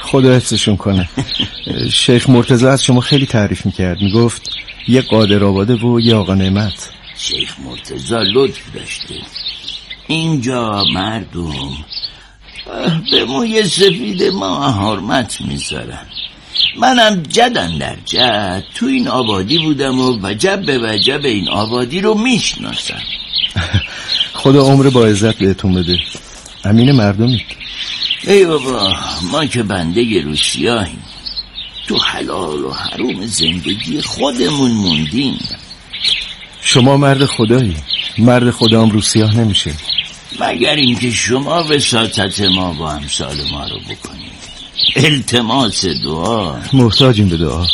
خدا حفظشون کنه. شیخ مرتضی از شما خیلی تعریف میکرد، میگفت یه قادر آباده و یه آقا نعمت. شیخ مرتضی لطف داشته. اینجا مردم به موی سفید ما حرمت میذارن. منم جدن در جد تو این آبادی بودم و وجب به وجب این آبادی رو میشناسم. خدا عمر با عزت بهتون بده. امین مردمی. ای بابا، ما که بنده روسیاییم، تو حلال و حروم زندگی خودمون موندیم. شما مرد خدایی. مرد خدا هم روسیاه نمیشه، مگر اینکه شما وساطت ما با امثال ما رو بکنید. التماس دعا. محتاجیم به دعا.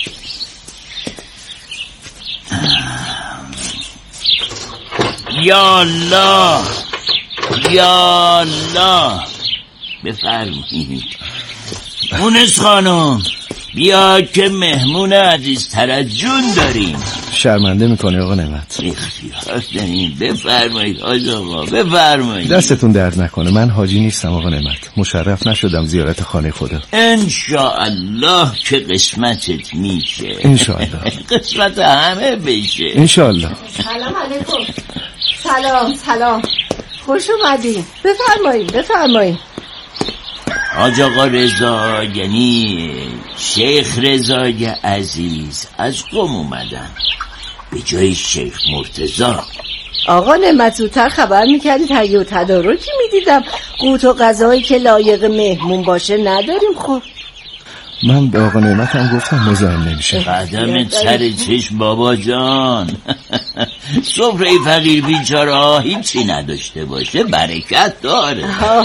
یا الله یا الله. بفرمایید مونس خانم، بیا که مهمون عزیزتر از جون داریم. شرمنده میکنه آقا نعمت. اختیار داریم. بفرمایید حاج آقا، بفرمایید. دستتون درد نکنه. من حاجی نیستم آقا نعمت، مشرف نشدم زیارت خانه خدا. انشاءالله که قسمتت میشه. انشاءالله قسمت همه بشه. انشاءالله. سلام علیکم. سلام خوش اومدین. بفرمایید. حاج آقا رضا، یعنی شیخ رضای عزیز از قم اومدن به جای شیخ مرتضی. آقا نعمت زودتر خبر میکردید تهیه و تدارکی میدیدم. قوت و غذایی که لایق مهمون باشه نداریم. خب من به آقا نعمت هم گفتم مزاحم نمیشه. قدم سر چشم بابا جان. سفره فقیر بیچاره هیچی نداشته باشه برکت داره.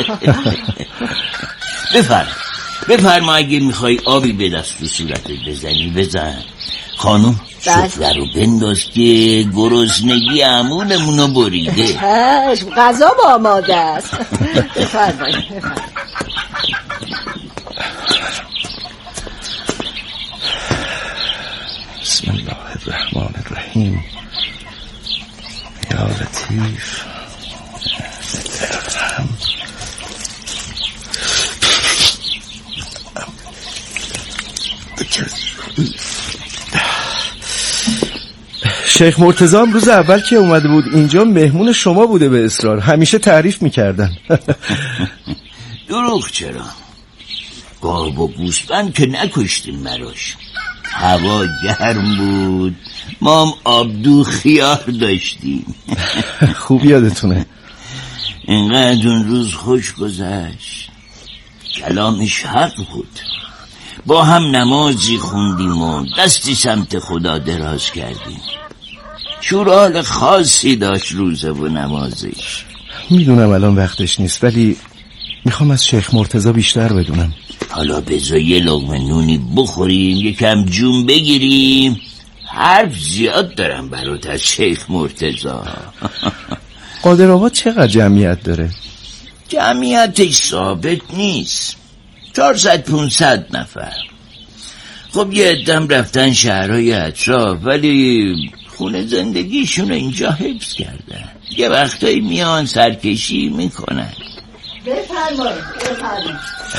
بفرما اگه میخوای آبی به دست و صورتت بزنی بزن. خانم سفره رو بنداز که گرسنگی عمونمونو بریده. چشم، غذا با آماده است. بفرمایید. بسم الله الرحمن الرحیم. یا لطیف ارحم. شیخ مرتضی هم روز اول که اومده بود اینجا مهمون شما بوده به اصرار. همیشه تعریف میکردن. دروغ چرا؟ گاو و گوسفند که نکشتیم براش. هوا گرم بود، ما هم آبدو خیار داشتیم. خوب یادتونه. اینقدر اون روز خوش گذشت. کلامش حق بود. با هم نمازی خوندیم و دستی سمت خدا دراز کردیم. شورال خاصی داشت روزه و نمازش. میدونم الان وقتش نیست، ولی میخوام از شیخ مرتضی بیشتر بدونم. حالا بذار یه لقمه نونی بخوریم، یکم جون بگیریم. حرف زیاد دارم برات از شیخ مرتضی. قادر آباد چقدر جمعیت داره؟ جمعیتش ثابت نیست، 400-500 نفر. خب یه عده‌ام رفتن شهرهای اطراف، ولی خونه زندگیشون اینجا حفظ کردن. یه وقتایی میان سرکشی میکنن. بفرمایید.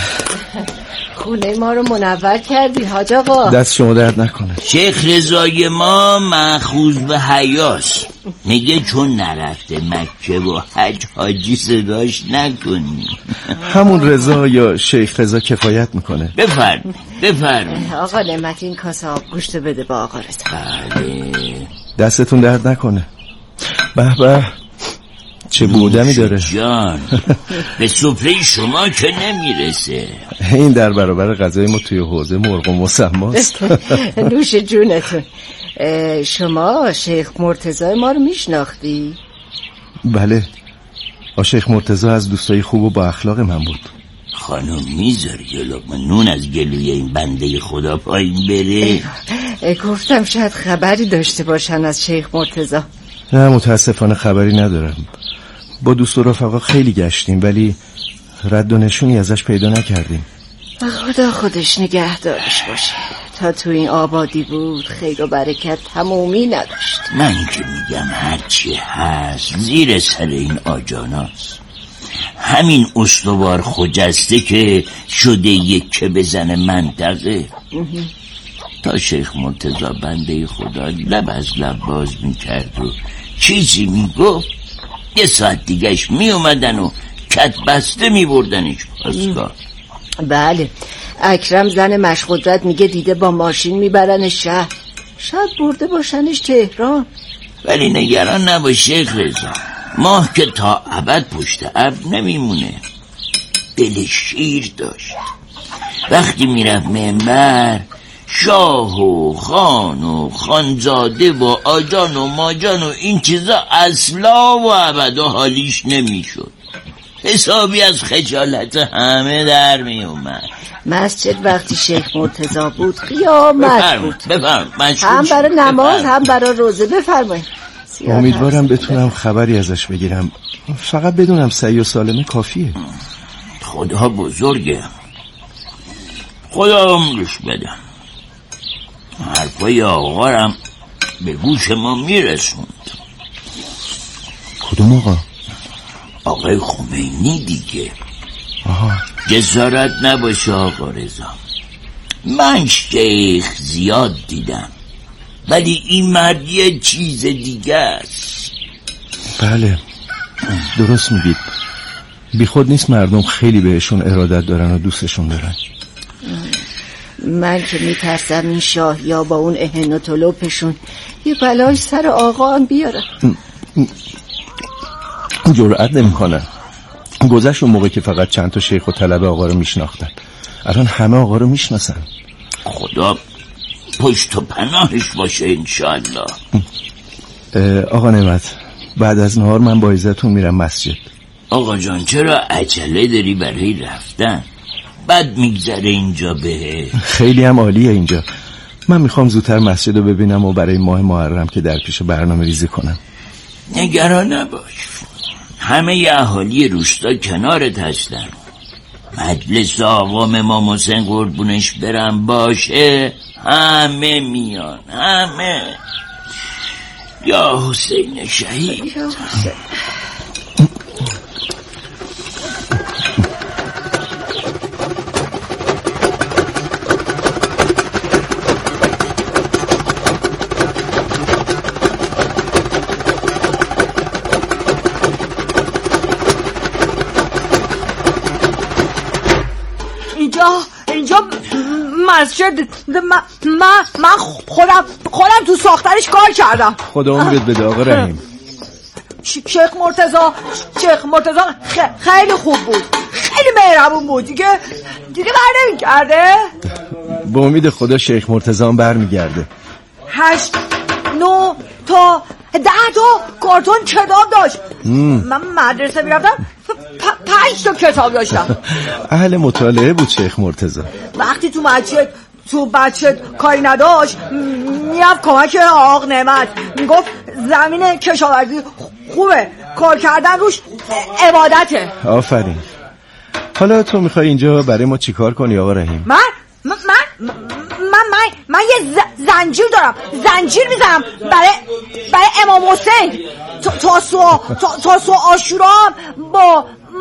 خونه ما رو منور کردی حاج آقا. دست شما درد نکنه. شیخ رضای ما مأخوذ به حیاس. میگه چون نرفته مکه و حج حاجی صداش نکنی. همون رضا یا شیخ رضا کفایت میکنه. بفرمایید. آقا نعمت این کاسه آب گوشت بده با آقا رضا. بله. دستتون درد نکنه. به چه بودمی داره جان. به سفره شما که نمیرسه. این در برابر غذای ما توی حوزه مرغ و مسماست. نوش جونتون. شما شیخ مرتضی ما رو میشناختی؟ بله، شیخ مرتضی از دوستای خوب و با اخلاق من بود. خانم میذاری یه لقمه نون از گلوی این بنده خدا پایین بره؟ گفتم شاید خبری داشته باشن از شیخ مرتضی. نه متاسفانه خبری ندارم. با دوست و رفقا خیلی گشتیم ولی رد و نشونی ازش پیدا نکردیم. خدا خودش نگهدارش باشه. تا تو این آبادی بود خیر و برکت تمومی نداشت. من که میگم هرچی هست زیر سر این آجاناست. همین استوار خجسته که شده یکه بزنه منطقه. تا شیخ مرتضی بنده خدا لب از لب باز میکرد و چیزی میگفت، یه ساعت دیگهش میومدن و کت بسته میبردنش پاسگاه. بله، اکرم زن مشقدرت میگه دیده با ماشین میبرن شهر، شاید برده باشنش تهران. ولی نگران نباش شیخ رضا، ماه که تا ابد پشت ابر نمیمونه. دل شیر داشت، وقتی میرفت منبر شاه و خان و خانزاده و آجان و ماجان و این چیزا اصلا و ابدا حالیش نمیشد. حسابی از خجالت همه در می اومد. مسجد وقتی شیخ مرتضی بود قیامت بود. بفرمایید. هم برای نماز هم برای روزه. بفرمایید. امیدوارم بتونم خبری ازش بگیرم، فقط بدونم صحیح و سالمه کافیه. خدا بزرگه، خدا عمرش بده. حرفای آقارم به گوش ما میرسوند. کدوم آقا؟ آقای خمینی دیگه. آها. جسارت نباشه آقا رضا، من شیخ زیاد دیدم ولی این مرد یه چیز دیگه است. بله درست میگید، بی خود نیست مردم خیلی بهشون ارادت دارن و دوستشون دارن. من که میترسم این شاهیا با اون اهن و طلوپشون یه بلای سر آقا هم بیارن. جرأت نمیکنن. گذشت اون موقع که فقط چند تا شیخ و طلبه آقا رو میشناختن، الان همه آقا رو میشناسن. خدا پشت و پناهش باشه انشالله. آقا نعمت، بعد از نهار من با عزتون میرم مسجد. آقا جان چرا عجله داری برای رفتن؟ بد میگذره اینجا به. خیلی هم عالیه اینجا. من میخوام زودتر مسجد رو ببینم و برای ماه محرم که در پیش برنامه ریزی کنم. نگران نباش، همه اهالی روستا کنارت هستن. مجلس آقام امام حسین قربونش برم باشه همه میان، همه. یا حسین شهید. اینجا مسجد. من خودم تو ساختنش کار کردم. خدا عمرت بده آقا رحیم. شیخ مرتضی خیلی خوب بود، خیلی مهربون بود. دیگه بر نمیگرده. با امید خدا شیخ مرتضی هم بر میگرده. 8 9 تا 10 تا کارتون کتاب داشت. من مدرسه میرفتم 5 تا کتاب داشتم. اهل مطالعه بود شیخ مرتضی. وقتی تو بچه کاری نداشت میرفت کمک آق نعمت، میگفت زمین کشاورزی خوبه، کار کردن روش عبادته. آفرین. حالا تو میخوای اینجا برای ما چیکار کنی آقا رحیم؟ من یه زنجیر دارم، زنجیر میزنم برای امام حسین. تا سو عاشورا با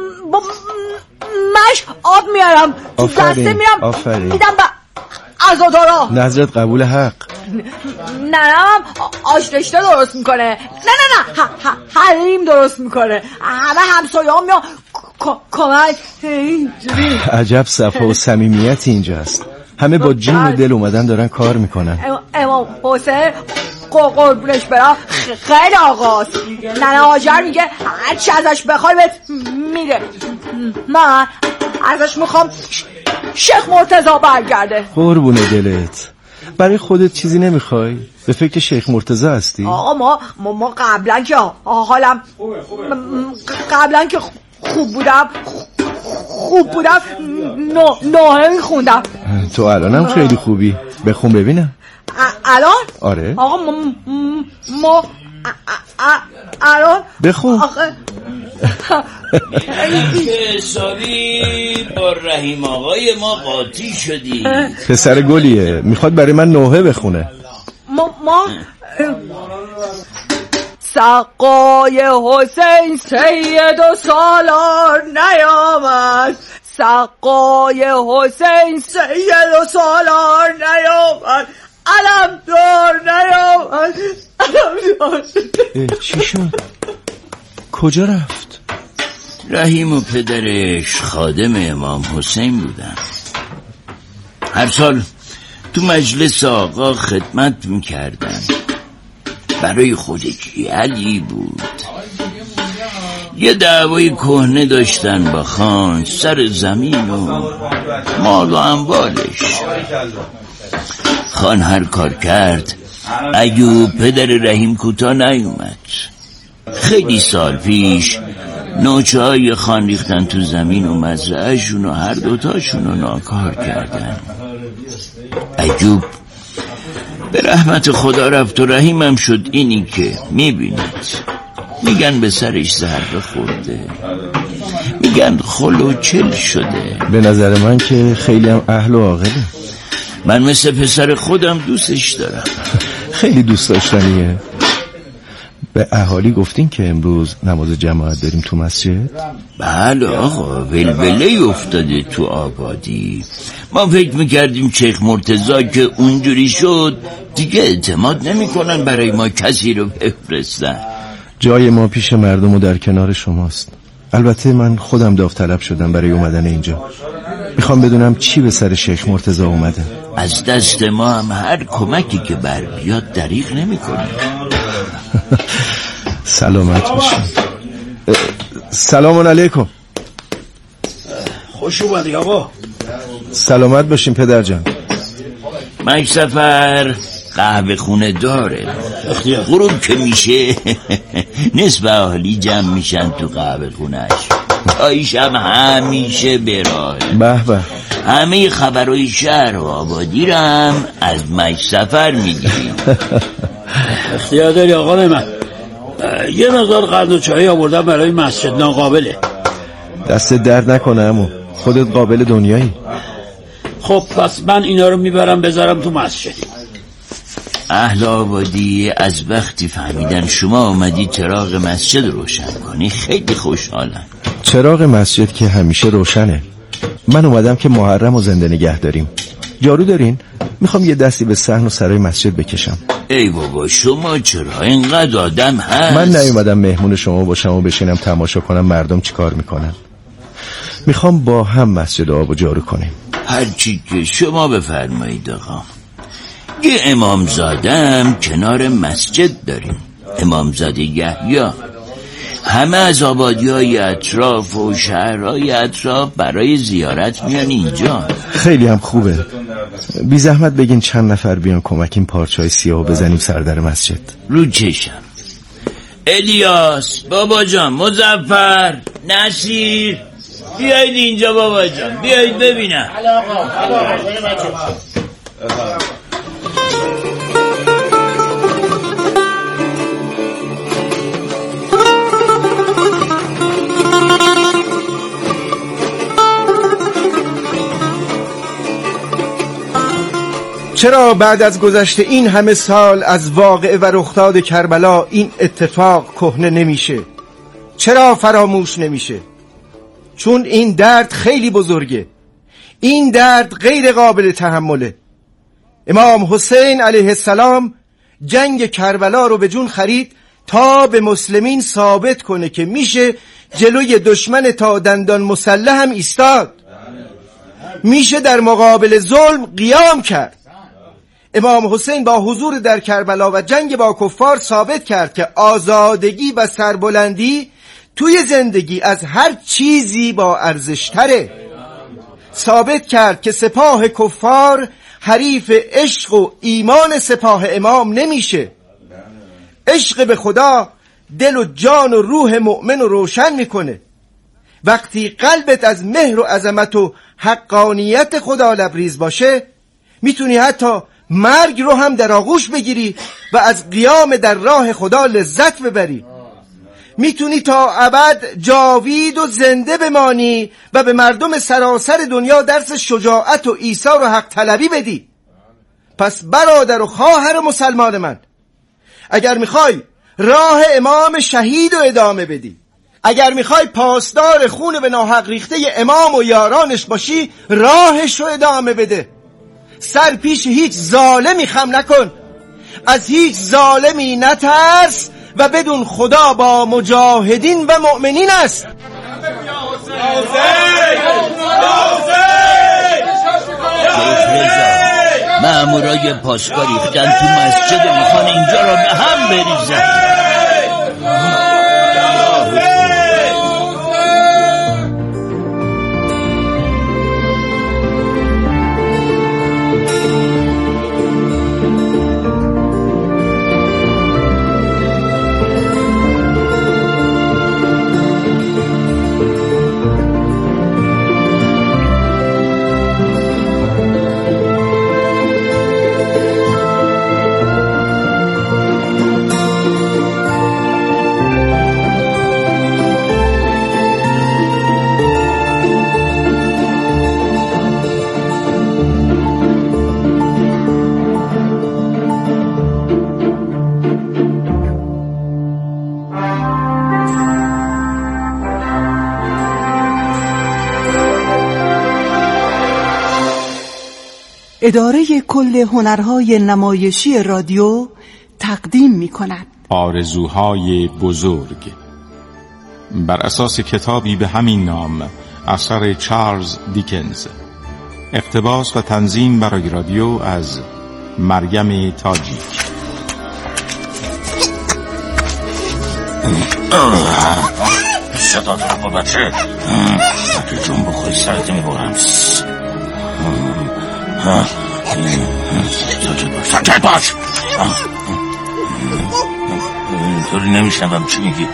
مش آب میارم تو دسته، میرم میدم به عزادارا. نظرت قبول حق. ننم آش رشته درست میکنه. نه حریم درست میکنه. همه همسایه‌ها میان کمک. عجب صفا و صمیمیت اینجاست. همه با جین و دل اومدن دارن کار میکنن. امام حسین قربونش برم خیلی آقاست. ننه هاجر میگه هرچی ازش بخوای بهت میده. من ازش میخوام شیخ مرتضی برگرده. قربون دلت. برای خودت چیزی نمیخوای؟ به فکر شیخ مرتضی هستی؟ آقا ما قبلا که حالم قبلا که خوب بودم نوحه میخوندم. تو الانم خیلی خوبی. بخون ببینم. الان؟ آره آقا ما الان بخون. حسابی با رحیم آقای ما قاطی شدی. پسر گلیه، میخواد برای من نوحه بخونه. ما سقای حسین سید و سالار نیامد، سقای حسین سید و سالار نیامد، علمدار نیامد، علمدار. چی شد؟ کجا رفت؟ رحیم و پدرش خادم امام حسین بودن. هر سال تو مجلس آقا خدمت میکردن. برای خودش علی بود. یه دعوای کهنه داشتن با خان سر زمین و مال و اموالش. خان هر کار کرد ایوب پدر رحیم کوتاه نیومد. خیلی سال پیش نوچه های خان ریختن تو زمین و مزرعه‌شون و هر دوتاشون رو ناکار کردن. ایوب به رحمت خدا رفت و رحیمم شد اینی که میبینید. میگن به سرش ضربه خورده، میگن خلوچل شده. به نظر من که خیلی هم اهل و عاقله. من مثل پسر خودم دوستش دارم. خیلی دوست داشتنیه. به اهالی گفتین که امروز نماز جماعت داریم تو مسجد؟ بله آقا، ولوله افتاده تو آبادی. ما فکر میکردیم شیخ مرتضی که اونجوری شد دیگه اعتماد نمیکنن برای ما کسی رو بفرستن. جای ما پیش مردم و در کنار شماست. البته من خودم داوطلب شدم برای اومدن اینجا. میخوام بدونم چی به سر شیخ مرتضی اومده. از دست ما هم هر کمکی که بر بیاد دریغ نمیکنیم. سلامت باشین. سلام علیکم. خوش اومدی آقا. سلامت باشین پدر جان. مک سفر قهوه خونه داره. غروب که میشه نصف اهالی جمع میشن تو قهوه خونهش. تایش هم همیشه براه. به به. همه خبرهای شهر و آبادی رو هم از مک سفر میگیریم. اختیار داری آقا من. یه مقدار قند و چایی آوردم برای مسجد ناقابله. دست درد نکنه عمو، خودت قابل دنیایی. خب پس من اینا رو میبرم بذارم تو مسجد. اهل آبادی از وقتی فهمیدن شما اومدی چراغ مسجد روشن کنی خیلی خوشحالن. چراغ مسجد که همیشه روشنه. من اومدم که محرم و زنده نگه داریم. جارو دارین؟ میخوام یه دستی به صحن و سرای مسجد بکشم. ای بابا شما چرا اینقدر آدم هست؟ من نیومدم مهمون شما باشم و بشینم تماشا کنم مردم چی کار میکنن. میخوام با هم مسجد آب و جارو کنیم. هرچی که شما بفرمایید آقا. یه امامزادم کنار مسجد داریم، امامزاده یحیی. همه از آبادی‌های اطراف و شهرهای اطراف برای زیارت میان اینجا. خیلی هم خوبه. بی زحمت بگین چند نفر بیان کمک این پارچه‌های سیاه بزنیم سر در مسجد. رو چشم. الیاس، بابا جان، مظفر، نصیر، بیایید اینجا بابا جان، بیایید ببینم. چرا بعد از گذشت این همه سال از واقعه و رخداد کربلا این اتفاق کهنه نمیشه؟ چرا فراموش نمیشه؟ چون این درد خیلی بزرگه. این درد غیر قابل تحمله. امام حسین علیه السلام جنگ کربلا رو به جون خرید تا به مسلمین ثابت کنه که میشه جلوی دشمن تا دندان مسلح هم ایستاد، میشه در مقابل ظلم قیام کرد. امام حسین با حضور در کربلا و جنگ با کفار ثابت کرد که آزادگی و سربلندی توی زندگی از هر چیزی با ارزش‌تره. ثابت کرد که سپاه کفار حریف عشق و ایمان سپاه امام نمیشه. عشق به خدا دل و جان و روح مؤمن رو روشن میکنه. وقتی قلبت از مهر و عظمت و حقانیت خدا لبریز باشه، میتونی حتی مرگ رو هم در آغوش بگیری و از قیام در راه خدا لذت ببری. میتونی تا ابد جاوید و زنده بمانی و به مردم سراسر دنیا درس شجاعت و ایثار و حق طلبی بدی. پس برادر و خواهر مسلمان من، اگر میخوای راه امام شهید رو ادامه بدی. اگر میخوای پاسدار خون به ناحق ریخته امام و یارانش باشی، راهش رو ادامه بده. سر پیش هیچ ظالمی خم نکن، از هیچ ظالمی نترس و بدون خدا با مجاهدین و مؤمنین است. مامورای پاسگاه ریختن تو مسجد، میخوان اینجا رو به هم بریزن. اداره کل هنرهای نمایشی رادیو تقدیم می‌کند آرزوهای بزرگ، بر اساس کتابی به همین نام اثر چارلز دیکنز. اقتباس و تنظیم برای رادیو از مریم تاجی. صدا دارم با بچه، اگه جون بخوری سرت میبرم. ساکت باش. اینطوری نمیشنوم چی میگی.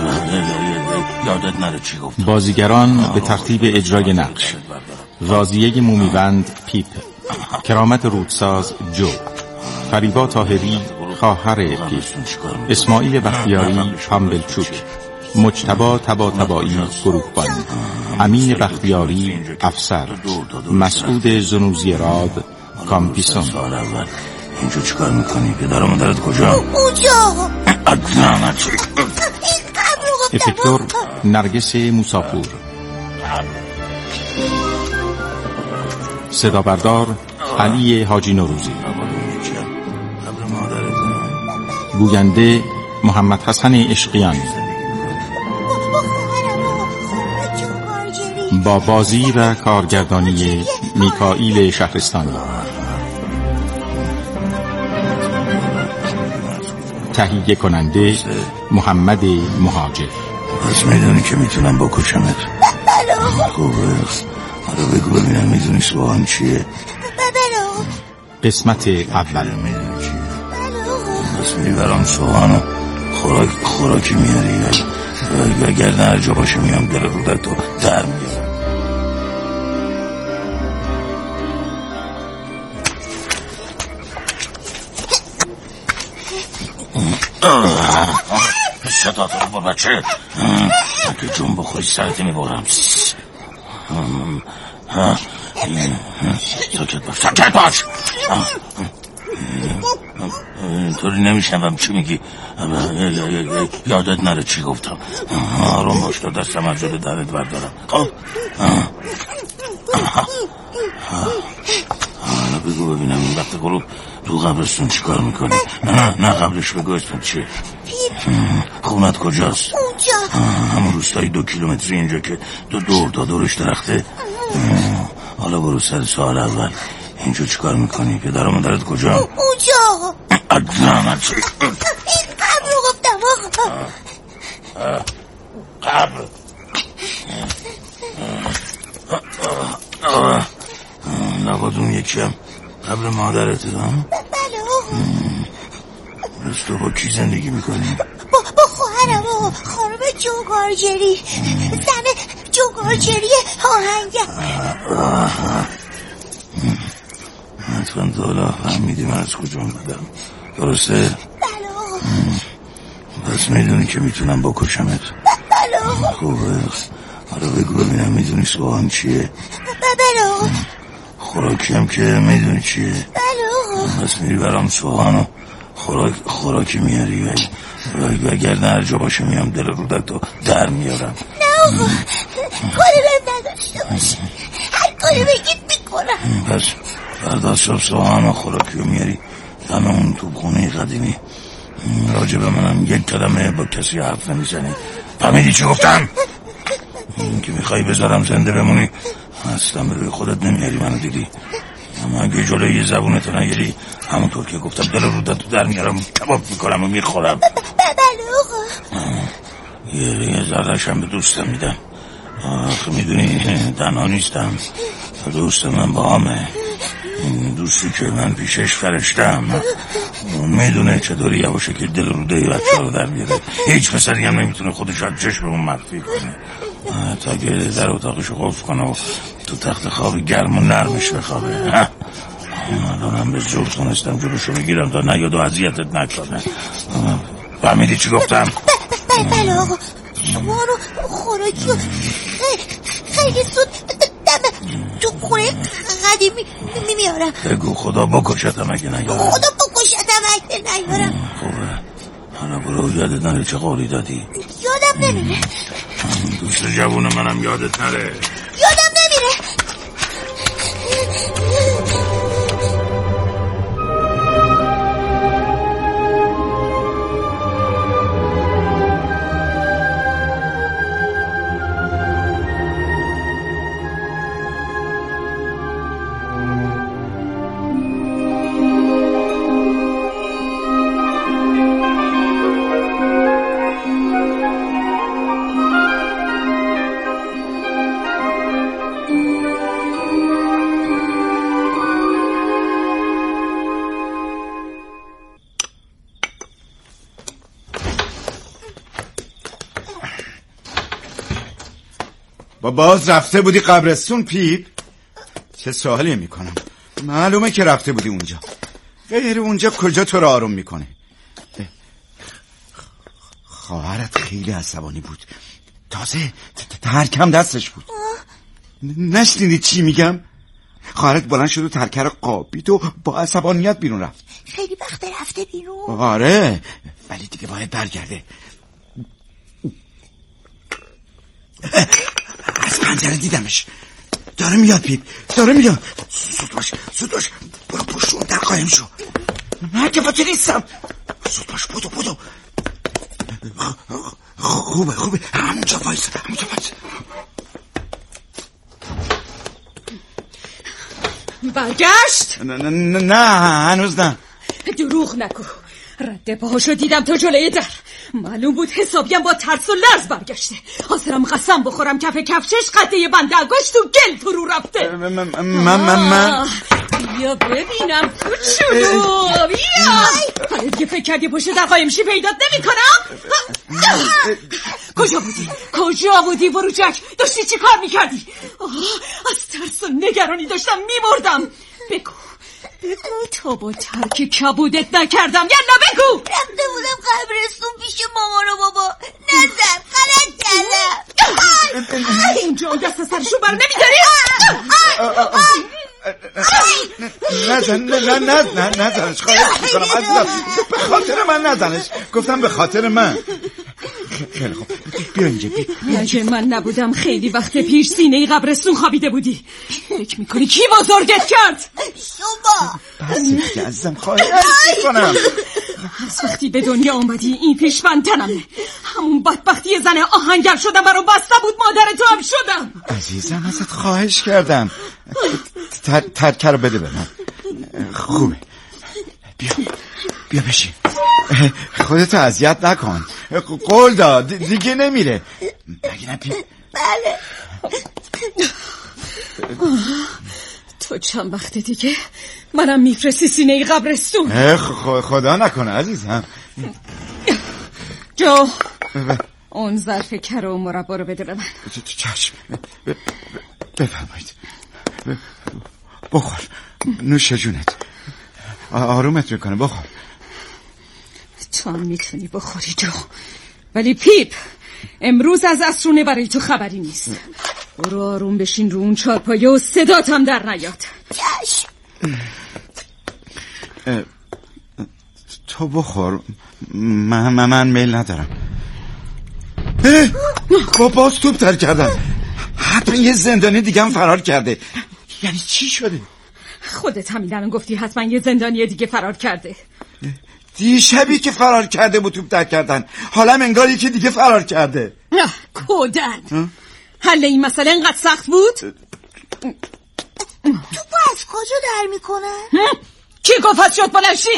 یادت نره چی گفت. بازیگران به ترتیب اجرای نقش: راضیه مومیوند پیپ، کرامت رودساز جو، فریبا طاهری خواهر پیپ، اسماعیل بختیاری پامبلچوک، مجتبی طباطبایی گروهبان، امین بختیاری افسر، مسعود زنوزی راد کامپیسون. اینجا چیکار میکنی؟ پدر و مادرت کجا؟ اونجا. افکتور نرگس موساپور، صدا بردار علی حاجی نوروزی، گوینده محمد حسن عشقیان، با بازی و کارگردانی میکائیل شهرستانی. تهیه کننده محمد مهاجر. پس میدونی که میتونم بکشمت؟ خوبه. حالا بگو ببینم میدونی سوال چیه؟ قسمت اول. میدونی چیه؟ پس میری برام سوال خوراکی میاری و گردن هر جا باشه میام دل رودت رو در میارم. صدا دارم با بچه، اگه جون بخوری سرت میبرم. ساکت باش. اینطوری نمیشنوم چی میگی. یادت نره چی گفتم. آروم باش تا دستم از جلوی درت بردارم. خب حالا بگو ببینم این وقت غروب تو قبرستون چی کار میکنی؟ نه قبلش بگو اسمت چیه؟ خونت کجاست؟ اونجا. همون روستایی 2 کیلومتری اینجا که دورش درخته. حالا برو سر سوال اول. اینجا چی کار میکنی؟ پدر و مادرت کجا؟ اونجا. ادنامت این قبر رو گفتم آقا. قبر لابد اون یکی هم قبر مادرته. بله آقا. پس تو با کی زندگی میکنی؟ با خواهرم آقا، خانم جوگارجری، زن جوگارجری آهنگر. حتما تا حالا فهمیدی من از کجا اومدم، درسته؟ بله آقا. پس میدونی که میتونم بکشمت؟ بله آقا. خوبه. حالا بگو ببینم میدونی سوهان چیه؟ بله آقا. خوراکی هم که میدونی چیه؟ بله آقا. پس میری برام سوهانو خوراکی میاری وگرنه هر جا باشه میام دل رودتو در میارم. نه آقا کاری بهم نداشته باشه، هر کاری بگید میکنم. پس فردا صبح همه خوراکی رو میاری دم اون توپخونه قدیمی. راجع به منم یک کلمه با کسی حرف نمیزنی. فهمیدی چی گفتم؟ این که میخوای بذارم زنده بمونی اصلا به روی خودت نمیاری. منو دیدی، اما اگه جلوی یه زبونتو نگیری همونطور که گفتم دل رودتو در میارم، کباب میکنم و میخورم. بله آقا. یه ذره‌شم به دوستم میدم. آخه میدونی تنها نیستم، دوست من با همه. دوستی که من پیشش فرشتم اون میدونه چطوری یواشه که دل روده بچه رو در بیاره. هیچ پسری هم نمیتونه خودش از چشممون مخفی کنه تا که در اتاقشو قفل کنه و تو تخت خواب گرم و نرمش بخوابه. الانم به زور تونستم جلوشو بگیرم تا نیاد و اذیتت نکنه. فهمیدی چی گفتم؟ بله آقا. شما رو خوراکی رو خیلی زود تو خونه قدیمی میارم. بگو خدا بکشتم اگه نیارم. خدا بکشتم اگه نیارم. خوبه. حالا برو یادت نره چه قولی دادی؟ یادم نمیره. دوست جوون منم یادت نره. یادم نمیره. باز رفته بودی قبرستون پیپ؟ چه سوالی میکنم؟ معلومه که رفته بودی اونجا. غیر اونجا کجا تو رو آروم میکنه؟ خواهرت خیلی عصبانی بود، تازه ترکم دستش بود. نشنیدی چی میگم؟ خواهرت بلند شد و ترکه رو قابید و با عصبانیت بیرون رفت. خیلی وقت رفته بیرون. آره ولی دیگه باید برگرده. از پنجره دیدمش، داره میاد پیپ، داره میاد. زود باش برو پشت اون در قایم شو. نه که باید نیستم. زود باش بودو. خوبه همونجا وایس. برگشت؟ نه هنوز نه. دروغ نگو، رد پاهاشو دیدم تا جلوی در. معلوم بود حسابیم با ترس و لرز برگشته. حاضرم قسم بخورم کف کفشش قطعه بنده انگشت تو گل فرو رفته. من بیا ببینم کوچولو، بیا. حالا دیگه فکر کردی پشت در قایمشی پیدات نمی کنم؟ کجا بودی بروجک؟ داشتی چی کار میکردی؟ از ترس و نگرانی داشتم میمردم. بگو تا با ترک کبودت نکردم. یلا بگو. رفته بودم قبرستون پیش مامان و بابا. نزد غلط کردم. اونجا دست سرشو بر نمیداری؟ نزنش خواهش میکنم عزیزم، به خاطر من نزنش. گفتم به خاطر من. خیلی خوب بیا اینجا. اگه من نبودم خیلی وقت پیش سینه قبرستون خوابیده بودی. فکر میکنی کی بزرگت کرد؟ شما. بس دیگه عزیزم خواهش میکنم. از وقتی به دنیا اومدی این پیشبند تنمه. همون بدبختی زن آهنگر شدم برام بسته بود، مادر تو هم شدم. عزیزم ازت خواهش کردم ترکه رو بده به من. خوبه بیا بشین. خودتو اذیت نکن. قول داد دیگه نمیره مگه نه؟ بله. تو چند وقت دیگه منم میفرستی سینه قبرستون؟ خدا نکنه عزیزم. جو اون ظرف کره و مربا رو بده به من. چشم. بفرمایید. بخور، نوش جونت، آرومت میکنه. بخور. تو هم میتونی بخوری جو، ولی پیپ امروز از عصرونه برای تو خبری نیست. برو آروم بشین رو اون چارپایه و صدات هم در نیاد. چشم. تو بخور. من میل ندارم. باز توپ تر کردن. حتما یه زندانی دیگه هم فرار کرده. یعنی چی شده؟ خودت همین الان گفتی حتما یه زندانی دیگه فرار کرده. دیشبی که فرار کرده بود توپ تر کردن، حالا انگار یکی دیگه فرار کرده. نه کودن، حل این مسئله اینقدر سخت بود؟ توپو از کجا در میکنن؟ کی گفت از شد بلنشی؟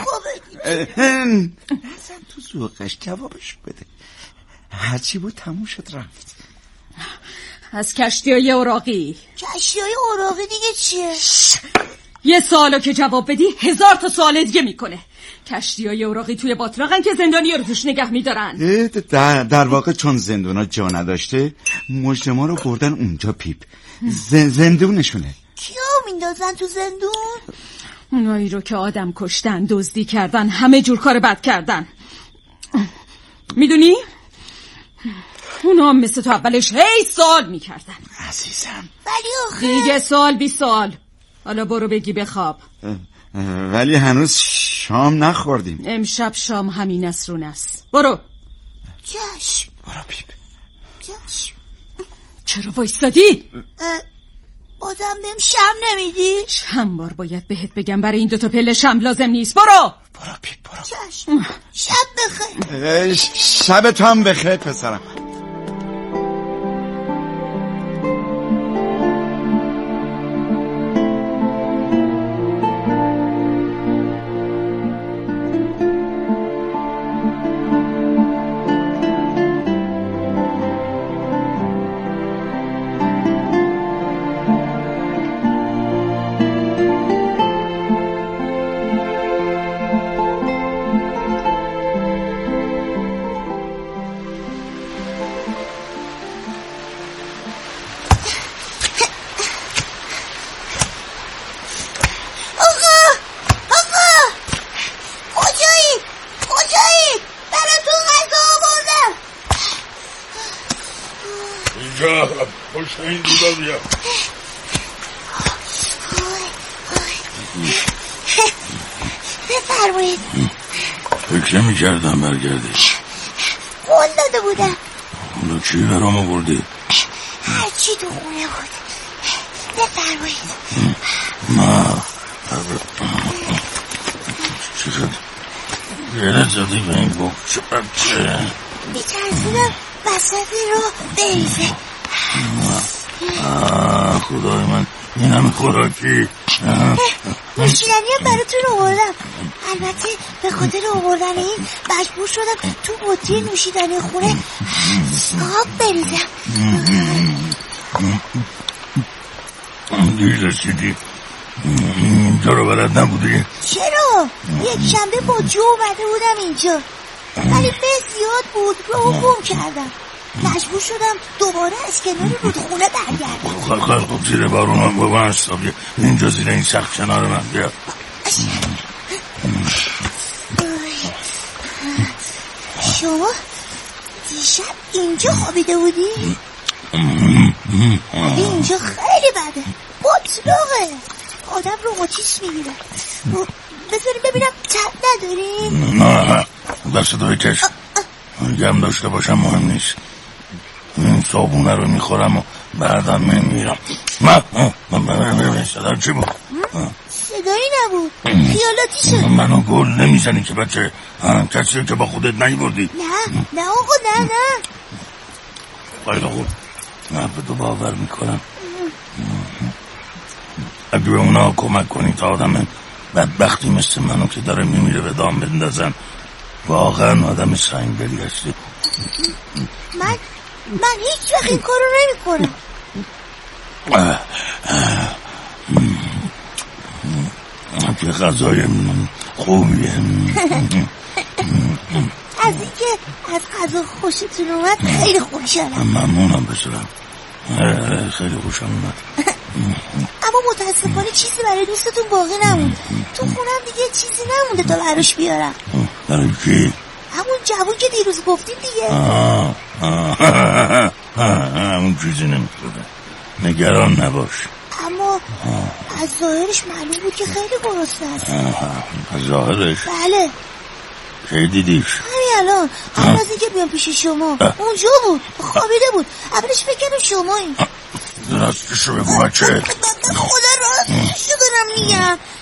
اصلا تو ذوقش جوابش بده. هرچی بود تموم شد رفت. از کشتی‌های اوراقی. کشتی‌های اوراقی دیگه چیه؟ یه سوالو که جواب بدی 1000 تا سوال دیگه میکنه. کشتی‌های اوراقی توی باتلاقن که زندانی‌ها رو توش نگه میدارن. در واقع چون زندونا جا نداشته مجرما رو بردن اونجا پیپ. زندونشونه. کیا میندازن تو زندون؟ اونایی رو که آدم کشتن، دزدی کردن، همه جور کار بد کردن. میدونی؟ اونا هم مثل تو اولش هی سوال میکردن. عزیزم ولی آخه دیگه سوال بی سوال. حالا برو بگی بخواب. ولی هنوز شام نخوردیم. امشب شام همین است رو نست. برو. چشم. برو پیپ. چشم. چرا وایستادی؟ بازم بهم شم نمیدی؟ چند بار باید بهت بگم برای این 2 تا پله شم لازم نیست. برو پیپ برو. چشم. شب بخیر. شب تو هم بخیر پسرم. این دیگه بیا. بفرمایید. فکر نمی‌کردم برگردی. قول داده بودم. حالا چی برام آوردی؟ هرچی تو خونه بود. بفرمایید. ما چی شد؟ گلت زدی به این بخش بچه. می‌ترسیدم وسط رو بریزه. خدای من این همه خوراکی. نوشیدنی هم براتون آوردم. البته به خاطر آوردن این مجبور شدم تو بطری نوشیدنی خونه آب بریزم. دیر رسیدی. اینجا رو بلد نبودی؟ چرا؟ یک شنبه با جو اومده بودم اینجا، ولی به زیاد بود رو گم کردم. مجبور شدم دوباره از کنار رودخونه برگردم. خب زیر بارون هم با من استابیه. اینجا زیر این سخت کنار من بیا. شما دیشب اینجا خوابیده بودی؟ اینجا خیلی بده، بطلاقه، آدم روماتیسم میگیره. بذاریم ببینم تب نداریم؟ نه دستتو بکش. گم داشته باشم مهم نیست. این صابونه رو میخورم و بعدم میمیرم. من صدا چی بود؟ صدایی نبود، خیالاتی شد. منو گل نمیزنی که بچه. کسی که با خودت نیبردی. نه آقا نه. خیلی خوب، من به تو باور میکنم. اگه به اونا کمک کنی تا آدم بدبختی مثل منو که داره میمیره به دام بندازن، واقعا آدم سنگدلی هستی. من هیچ وقت این کارو نمی کنم. که غذای خوبیه. از اینکه از غذا خوشتون اومد خیلی خوشحالم. ممنونم بسرم، خیلی خوشم اومد. اما متاسفانه چیزی برای دوستتون باقی نمونده. تو خونم دیگه چیزی نمونده تا براش بیارم. برای کی؟ همون جوون که دیروز گفتیم دیگه. همون چیزی نمیخوره، نگران نباش. اما از ظاهرش معلوم بود که خیلی گرسنه است. از ظاهرش؟ بله، کی دیدیش؟ همین الان قبل از اینکه بیام پیش شما اونجا بود، خوابیده بود. اولش فکر کردم شمایی. راستشو بگو بچه. خدا راستشو دارم میگم.